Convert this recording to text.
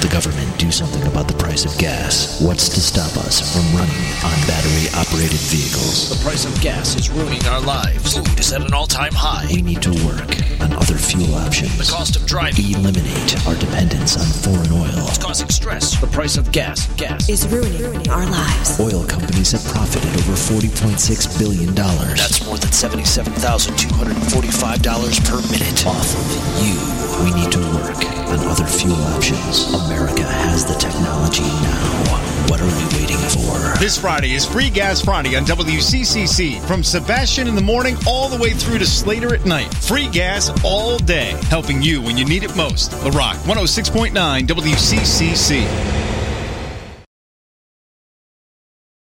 the government do something about the price of gas? What's to stop us from running on battery-operated vehicles? The price of gas is ruining our lives. Food is at an all-time high. We need to work on other fuel options. The cost of driving. Eliminate our dependence on foreign oil. It's causing stress. The price of gas is ruining our lives. Oil companies have profited over $40.6 billion. That's more than $77,245 per minute. Off of you. We need to work on other fuel options. America has the technology now. What are we waiting for? This Friday is Free Gas Friday on WCCC. From Sebastian in the morning all the way through to Slater at night. Free gas all day. Helping you when you need it most. The Rock, 106.9 WCCC.